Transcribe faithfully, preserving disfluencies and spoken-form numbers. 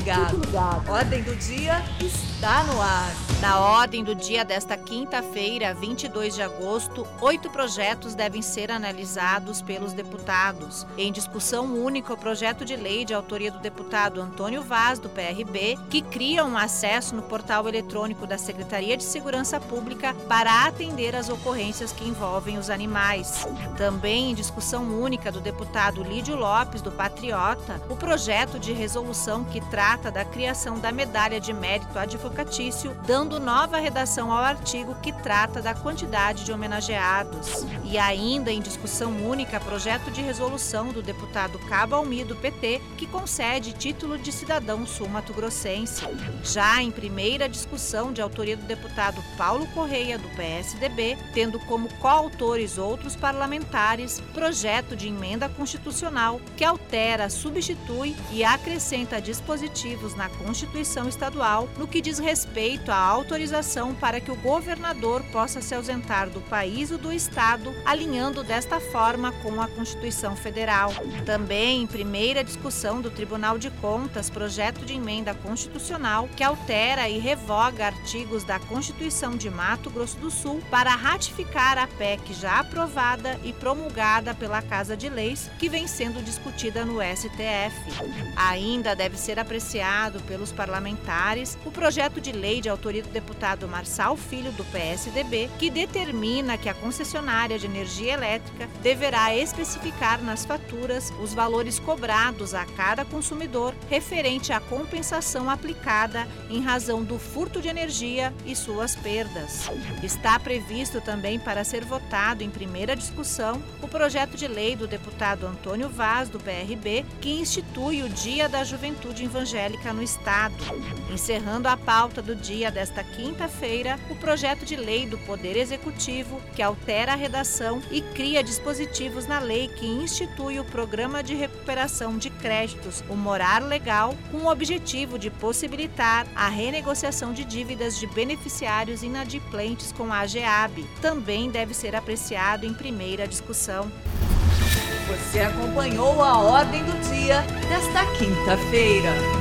ligado. Ordem do Dia está no ar. Na ordem do dia desta quinta-feira, vinte e dois de agosto, oito projetos devem ser analisados pelos deputados. Em discussão única, o projeto de lei de autoria do deputado Antônio Vaz, do P R B, que cria um acesso no portal eletrônico da Secretaria de Segurança Pública para atender às ocorrências que envolvem os animais. Também em discussão única do deputado Lídio Lopes, do Patriota, o projeto de resolução que trata da criação da medalha de mérito advocatício, dando nova redação ao artigo que trata da quantidade de homenageados. E ainda em discussão única, projeto de resolução do deputado Cabo Almi, do P T, que concede título de cidadão sul-mato-grossense. Já em primeira discussão, de autoria do deputado Paulo Correia, do P S D B, tendo como coautores outros parlamentares, projeto de emenda constitucional que altera, substitui e acrescenta dispositivos na Constituição Estadual no que diz respeito à autorização para que o governador possa se ausentar do país ou do estado, alinhando desta forma com a Constituição Federal. Também em primeira discussão do Tribunal de Contas, projeto de emenda constitucional que altera e revoga artigos da Constituição de Mato Grosso do Sul para ratificar a P E C já aprovada e promulgada pela Casa de Leis, que vem sendo discutida no S T F. Ainda deve ser apreciado pelos parlamentares o projeto de lei de autoria do deputado Marçal Filho, do P S D B, que determina que a concessionária de energia elétrica deverá especificar nas faturas os valores cobrados a cada consumidor referente à compensação aplicada em razão do furto de energia e suas perdas. Está previsto também para ser votado em primeira discussão o projeto de lei do deputado Antônio Vaz, do P R B, que institui o Dia da Juventude Evangélica no Estado. Encerrando a pauta do dia desta quinta-feira, o projeto de lei do Poder Executivo, que altera a redação e cria dispositivos na lei que institui o Programa de Recuperação de Créditos, o Morar Legal, com o objetivo de possibilitar a renegociação de dívidas de beneficiários inadimplentes com a AGEAB. Também deve ser apreciado em primeira discussão. Você acompanhou a Ordem do Dia desta quinta-feira.